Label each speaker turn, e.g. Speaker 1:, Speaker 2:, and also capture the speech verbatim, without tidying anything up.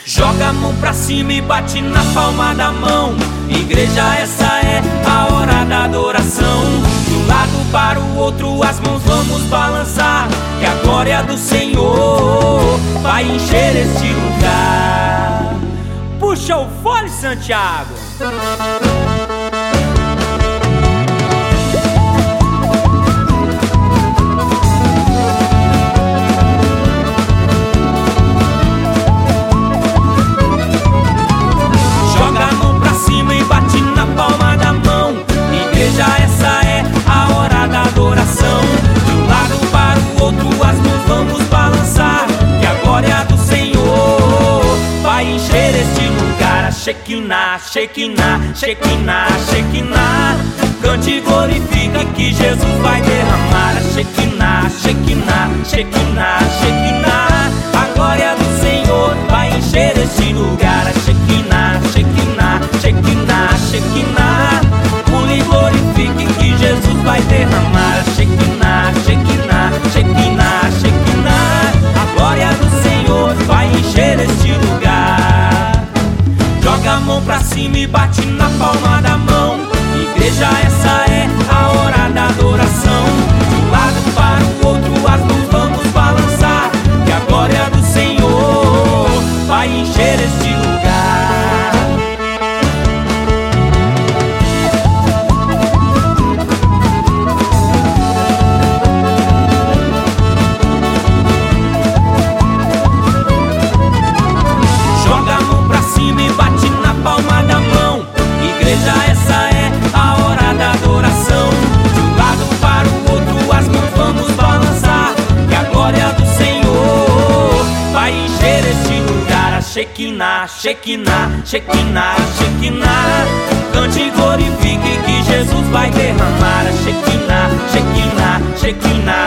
Speaker 1: Joga a mão pra cima e bate na palma da mão. Igreja, essa é a hora da adoração. De um lado para o outro as mãos vamos balançar, que a glória do Senhor vai encher este lugar. Puxa o fole, Santiago. Shekinah, Shekinah, Shekinah, Shekinah. Cante e glorifique que Jesus vai derramar. Shekinah, Shekinah, Shekinah, Shekinah. A glória do Senhor vai encher este lugar. Shekinah, Shekinah, Shekinah, Shekinah. Pule e glorifique que Jesus vai derramar. Shekinah, Shekinah, Shekinah, Shekinah. A glória do Senhor vai encher este lugar. Joga a mão pra cima e bate na palma da mão. Igreja, essa é a hora da adoração. De um lado para o outro as mãos vamos balançar, que a glória do Senhor vai encher este lugar. Joga a mão pra cima e bate na palma da mão. Igreja, essa é a hora da adoração. De um lado para o outro as mãos vamos balançar, que a glória do Senhor vai encher este lugar. Shekinah, Shekinah, Shekinah, Shekinah. Cante e glorifique que Jesus vai derramar. Shekinah, Shekinah, Shekinah,